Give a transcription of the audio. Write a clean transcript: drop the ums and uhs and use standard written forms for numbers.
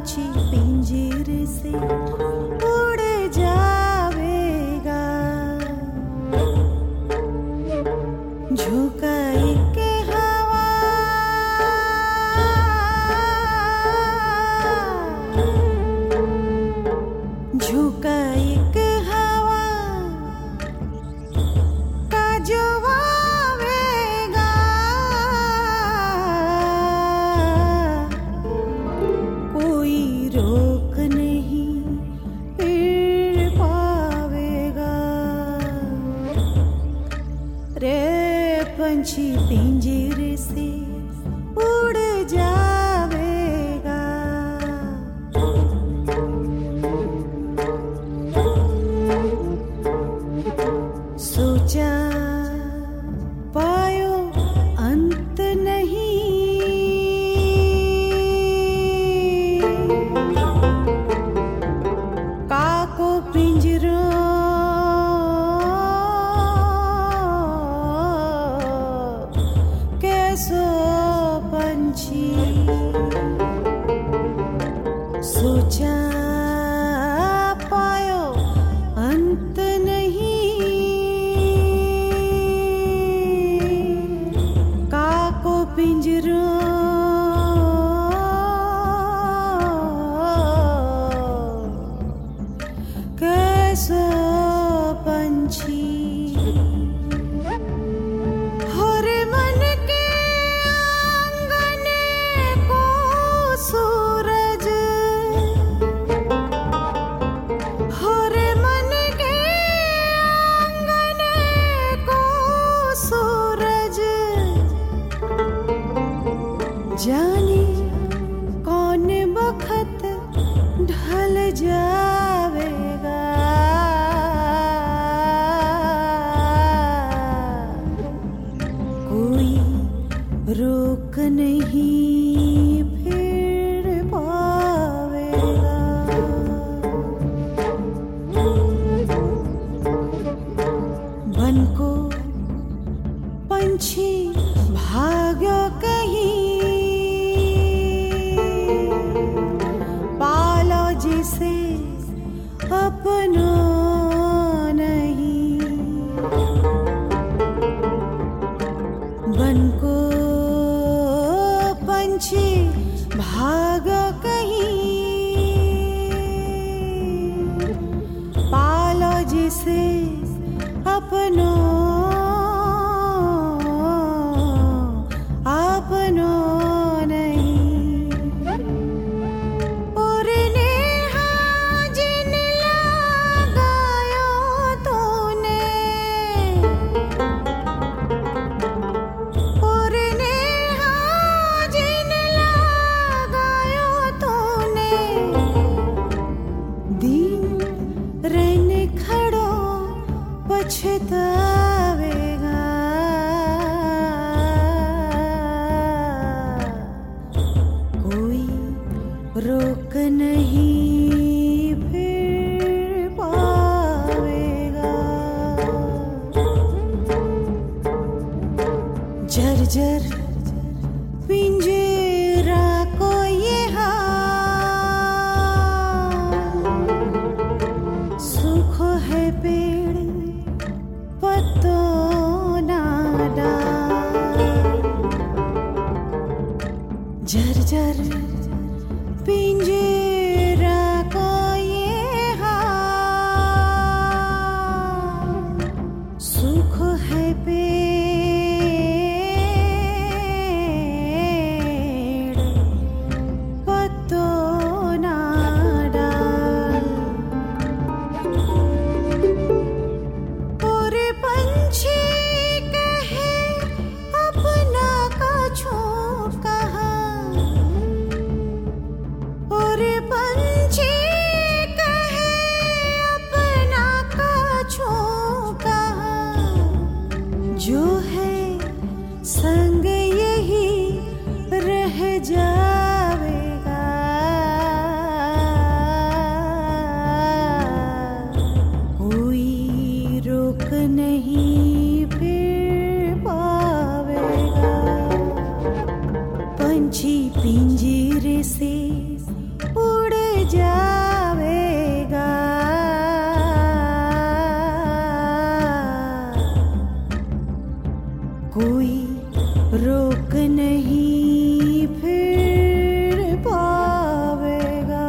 पंछी पिंजरे से उड़ जावेगा, झुकाई के हवा झुकाई के हवा का जो आवेगा, कोई रोक नहीं फिर पावेगा। रे पंछी पिंजरे से उड़ जावेगा। सोचा पायो अंत नहीं, काको पिंजरो कैसो पंछी। सोचा पायो अंत नहीं, काको पिंजरो कैसो पंछी। होरे मन के आंगन को सूरज, होरे मन के आंगन को सूरज, जाने कौन बखत ढल जावेगा। कोई रोक नहीं फिर पावेगा। बन को पंछी भाग्यो कहीं, पालो जिसे अपनो नहीं। बन को पंछी भाग्यो कहीं, पालो जिसे अपनो अपनो नहीं। और नेहा जिन लगायो तूने, और नेहा जिन लगायो तूने, दिन रहने खड़ो पछतावेगा। कोई रोक नहीं फिर पावेगा। जर्जर पिंजरा को ये हाल, सूखो है पेड़ पत्तों ना डाल। जर्जर पिंजरा को ये हाल, सूखो है पेड़ पत्तों ना डाल। और पंछी कहे अपना कछू कहाँ, और पंछी कहे अपना कछू कहाँ, जो है संग यही रह जावेगा। कोई रोक नहीं फिर पावेगा। पंछी पिंजरे से उड़ जावेगा। कोई रोक नहीं फिर पावेगा।